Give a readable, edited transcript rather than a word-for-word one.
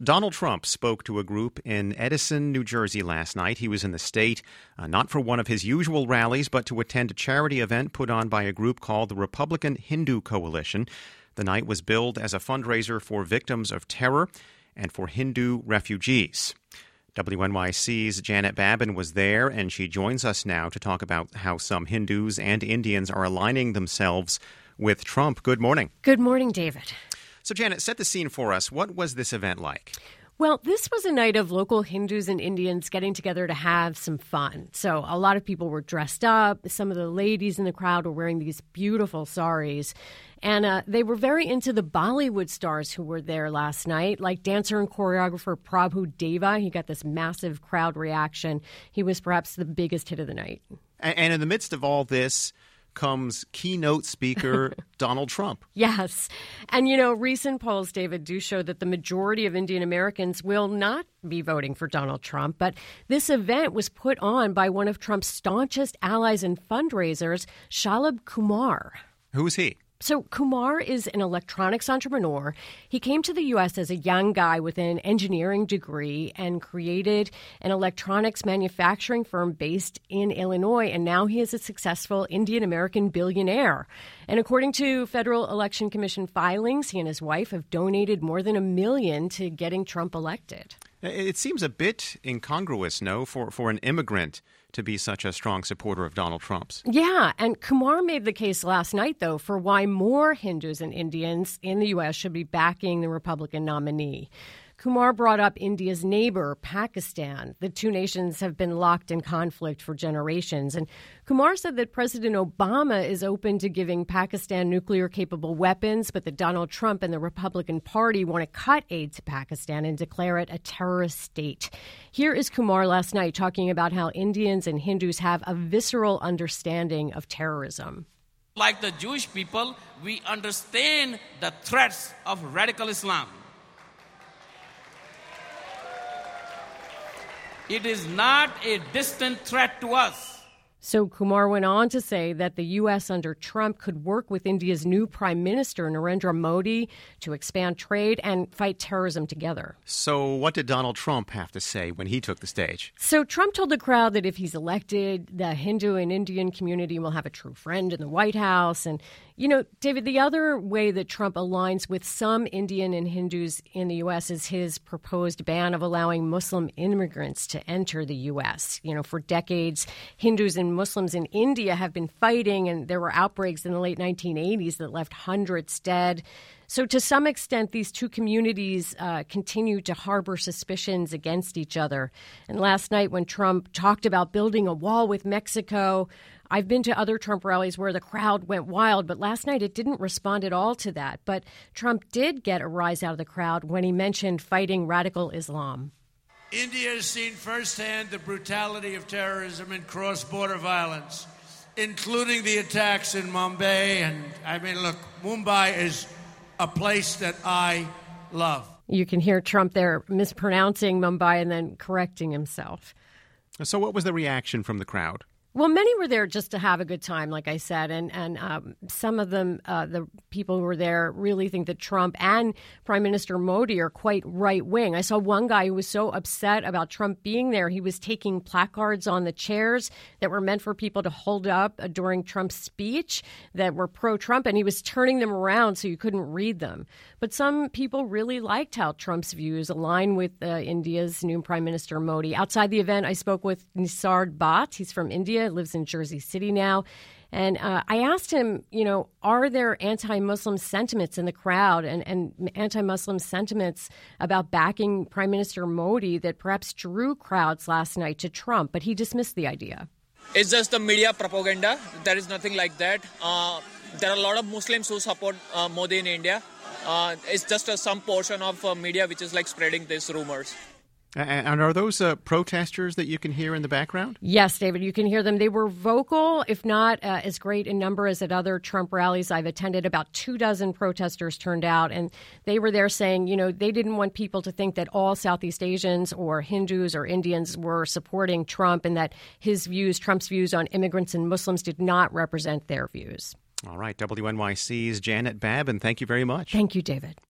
Donald Trump spoke to a group in Edison, New Jersey last night. He was in the state, not for one of his usual rallies, but to attend a charity event put on by a group called the Republican Hindu Coalition. The night was billed as a fundraiser for victims of terror and for Hindu refugees. WNYC's Janet Babin was there, and she joins us now to talk about how some Hindus and Indians are aligning themselves with Trump. Good morning. Good morning, David. So, Janet, set the scene for us. What was this event like? Well, this was a night of local Hindus and Indians getting together to have some fun. So a lot of people were dressed up. Some of the ladies in the crowd were wearing these beautiful saris. And they were very into the Bollywood stars who were there last night, like dancer and choreographer Prabhu Deva. He got this massive crowd reaction. He was perhaps the biggest hit of the night. And in the midst of all this comes keynote speaker Donald Trump. Yes. And, you know, recent polls, David, do show that the majority of Indian Americans will not be voting for Donald Trump. But this event was put on by one of Trump's staunchest allies and fundraisers, Shalabh Kumar. Who is he? So Kumar is an electronics entrepreneur. He came to the U.S. as a young guy with an engineering degree and created an electronics manufacturing firm based in Illinois. And now he is a successful Indian-American billionaire. And according to Federal Election Commission filings, he and his wife have donated more than $1 million to getting Trump elected. It seems a bit incongruous, no, for an immigrant to be such a strong supporter of Donald Trump's. Yeah, and Kumar made the case last night, though, for why more Hindus and Indians in the U.S. should be backing the Republican nominee. Kumar brought up India's neighbor, Pakistan. The two nations have been locked in conflict for generations. And Kumar said that President Obama is open to giving Pakistan nuclear-capable weapons, but that Donald Trump and the Republican Party want to cut aid to Pakistan and declare it a terrorist state. Here is Kumar last night talking about how Indians and Hindus have a visceral understanding of terrorism. Like the Jewish people, we understand the threats of radical Islam. It is not a distant threat to us. So Kumar went on to say that the U.S. under Trump could work with India's new Prime Minister, Narendra Modi, to expand trade and fight terrorism together. So what did Donald Trump have to say when he took the stage? So Trump told the crowd that if he's elected, the Hindu and Indian community will have a true friend in the White House. And, you know, David, the other way that Trump aligns with some Indian and Hindus in the U.S. is his proposed ban of allowing Muslim immigrants to enter the U.S. You know, for decades, Hindus and Muslims in India have been fighting, and there were outbreaks in the late 1980s that left hundreds dead. So to some extent, these two communities continue to harbor suspicions against each other. And last night when Trump talked about building a wall with Mexico, I've been to other Trump rallies where the crowd went wild, but last night it didn't respond at all to that. But Trump did get a rise out of the crowd when he mentioned fighting radical Islam. India has seen firsthand the brutality of terrorism and cross-border violence, including the attacks in Mumbai. And I mean, look, Mumbai is a place that I love. You can hear Trump there mispronouncing Mumbai and then correcting himself. So what was the reaction from the crowd? Well, many were there just to have a good time, like I said, and some of them, the people who were there, really think that Trump and Prime Minister Modi are quite right-wing. I saw one guy who was so upset about Trump being there, he was taking placards on the chairs that were meant for people to hold up during Trump's speech that were pro-Trump, and he was turning them around so you couldn't read them. But some people really liked how Trump's views align with India's new Prime Minister Modi. Outside the event, I spoke with Nisar Bhatt. He's from India, lives in Jersey City now. And I asked him, you know, are there anti-Muslim sentiments in the crowd and anti-Muslim sentiments about backing Prime Minister Modi that perhaps drew crowds last night to Trump? But he dismissed the idea. It's just the media propaganda. There is nothing like that. There are a lot of Muslims who support Modi in India. It's just some portion of media which is like spreading these rumors. And are those protesters that you can hear in the background? Yes, David, you can hear them. They were vocal, if not as great in number as at other Trump rallies I've attended. About 24 protesters turned out, and they were there saying, you know, they didn't want people to think that all Southeast Asians or Hindus or Indians were supporting Trump and that his views, Trump's views on immigrants and Muslims did not represent their views. All right, WNYC's Janet Babin, thank you very much. Thank you, David.